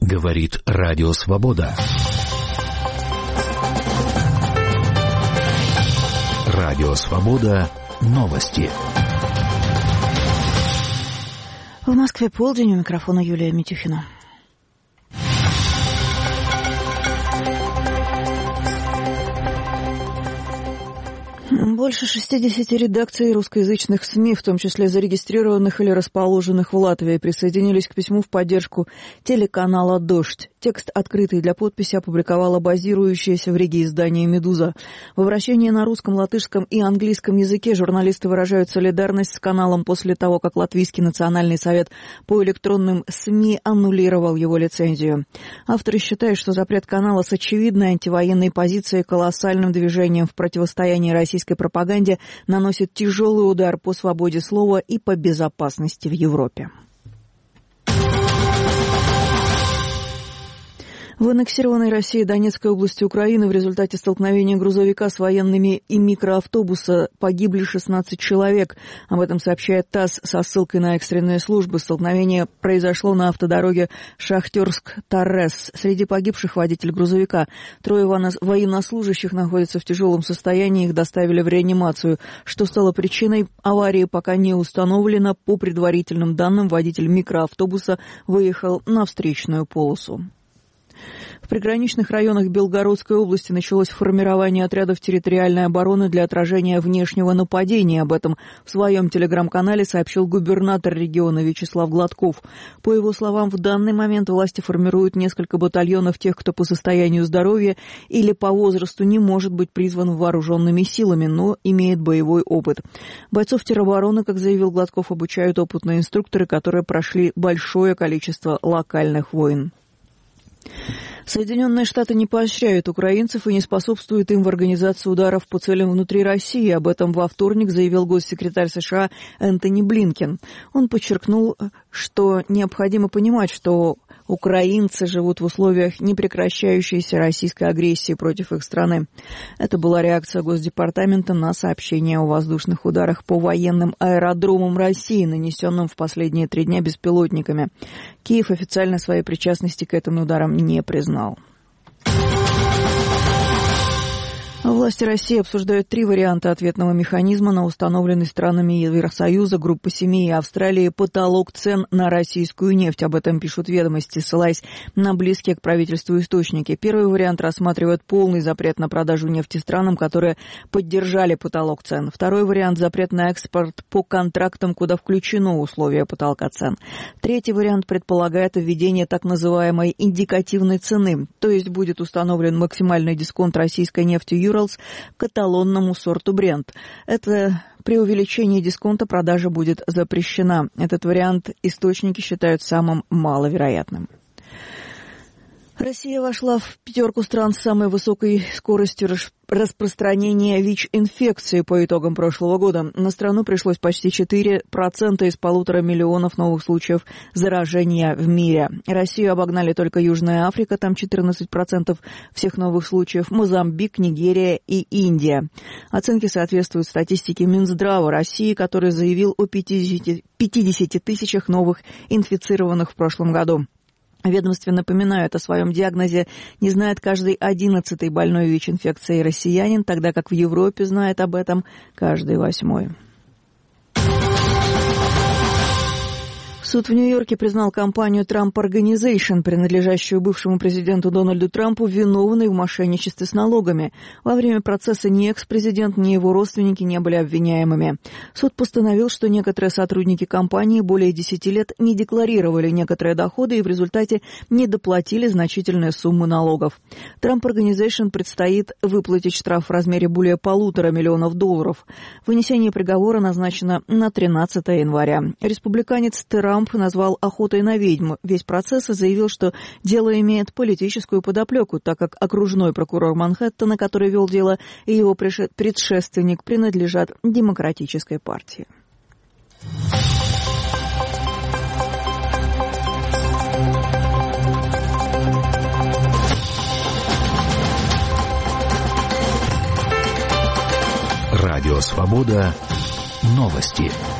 Говорит Радио Свобода. Радио Свобода. Новости. В Москве полдень, у микрофона Юлия Митюхина. Больше 60 редакций русскоязычных СМИ, в том числе зарегистрированных или расположенных в Латвии, присоединились к письму в поддержку телеканала «Дождь». Текст, открытый для подписи, опубликовала базирующееся в Риге издание «Медуза». В обращении на русском, латышском и английском языке журналисты выражают солидарность с каналом после того, как Латвийский национальный совет по электронным СМИ аннулировал его лицензию. Авторы считают, что запрет канала с очевидной антивоенной позицией и колоссальным движением в противостоянии российской пропаганде наносит тяжелый удар по свободе слова и по безопасности в Европе. В аннексированной Россией Донецкой области Украины в результате столкновения грузовика с военными и микроавтобуса погибли 16 человек. Об этом сообщает ТАСС со ссылкой на экстренные службы. Столкновение произошло на автодороге Шахтерск-Торрес. Среди погибших водитель грузовика. 3 военнослужащих находятся в тяжелом состоянии, их доставили в реанимацию. Что стало причиной аварии, пока не установлено. По предварительным данным, водитель микроавтобуса выехал на встречную полосу. В приграничных районах Белгородской области началось формирование отрядов территориальной обороны для отражения внешнего нападения. Об этом в своем телеграм-канале сообщил губернатор региона Вячеслав Гладков. По его словам, в данный момент власти формируют несколько батальонов тех, кто по состоянию здоровья или по возрасту не может быть призван вооруженными силами, но имеет боевой опыт. Бойцов теробороны, как заявил Гладков, обучают опытные инструкторы, которые прошли большое количество локальных войн. Соединенные Штаты не поощряют украинцев и не способствуют им в организации ударов по целям внутри России. Об этом во вторник заявил госсекретарь США Энтони Блинкен. Он подчеркнул, что необходимо понимать, что украинцы живут в условиях непрекращающейся российской агрессии против их страны. Это была реакция Госдепартамента на сообщение о воздушных ударах по военным аэродромам России, нанесенным в последние 3 дня беспилотниками. Киев официально своей причастности к этим ударам не признал. Власти России обсуждают 3 варианта ответного механизма на установленный странами Евросоюза, Группы 7 и Австралии потолок цен на российскую нефть. Об этом пишут «Ведомости», ссылаясь на близкие к правительству источники. Первый вариант рассматривает полный запрет на продажу нефти странам, которые поддержали потолок цен. Второй вариант – запрет на экспорт по контрактам, куда включено условие потолка цен. Третий вариант предполагает введение так называемой индикативной цены, то есть будет установлен максимальный дисконт российской нефти Urals к эталонному сорту Brent. Это при увеличении дисконта продажа будет запрещена. Этот вариант источники считают самым маловероятным. Россия вошла в 5 стран с самой высокой скоростью распространения ВИЧ-инфекции по итогам прошлого года. На страну пришлось почти 4% из 1,5 миллиона новых случаев заражения в мире. Россию обогнали только Южная Африка, там 14% всех новых случаев, Мозамбик, Нигерия и Индия. Оценки соответствуют статистике Минздрава России, который заявил о 50 тысячах новых инфицированных в прошлом году. Ведомстве напоминают о своем диагнозе не знает каждый 11-й больной ВИЧ-инфекцией россиянин, тогда как в Европе знает об этом каждый 8-й. Суд в Нью-Йорке признал компанию Trump Organization, принадлежащую бывшему президенту Дональду Трампу, виновной в мошенничестве с налогами. Во время процесса ни экс-президент, ни его родственники не были обвиняемыми. Суд постановил, что некоторые сотрудники компании более 10 лет не декларировали некоторые доходы и в результате не доплатили значительные суммы налогов. Trump Organization предстоит выплатить штраф в размере более $1,5 миллиона. Вынесение приговора назначено на 13 января. Республиканец Трамп назвал охотой на ведьм весь процесс и заявил, что дело имеет политическую подоплеку, так как окружной прокурор Манхэттена, который вел дело, и его предшественник принадлежат Демократической партии. Радио Свобода. Новости.